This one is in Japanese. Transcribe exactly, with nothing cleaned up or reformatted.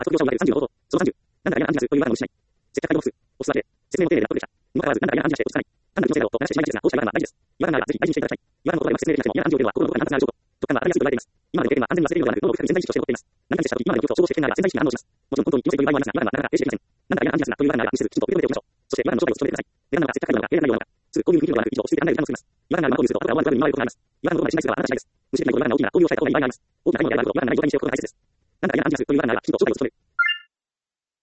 発業者を言われるさんじゅうのこと。そのさんじゅう。なんだか嫌なアンジナスというワードのしない。接客態度ボックス。押すだけで。説明も丁寧で納得でした。にもかかわらず、なんだか嫌なアンジナスで落ち着かない。単なる気のせいだろうと話してしまいがちですが、こうした違和感は大事です。違和感があればぜひ大事にしていただきたい。違和感の言葉では説明できなくても嫌なアンジを入れるのは心のどこかに反発がある証拠。直感は当たりやすいと言われています。今までの経験は安全に忘れるのではなく、脳の奥深くに潜在意識として残っています。何かに接したとき、今までの記憶と照合して危険なら潜在意識が反応します。もちろん本当に気のせいという場合もありますが、違和感はなかなか停止できません。なんだか嫌なアンジナスなという違和感があれば無視せず、きちんと受け止めておきましょう。そして違和感の正体を務めてください。違和感なのか接客態度なのか、経営内容なのか。すぐこういう雰囲気ではなく、一度落ち着いて考える時間を作ります。違和感があるままこういうすると、後から思わず悪く見舞われることがあります。違和感のどこまでしないするかはあなた次第です。無視できないと違和感が大きな行為をしたいた方がいい場合があります。大きな買い物であると違和感がない状態にしておくことが大切です。なんだか嫌なアンジナスという違和感があれば、きちんと正体を務める。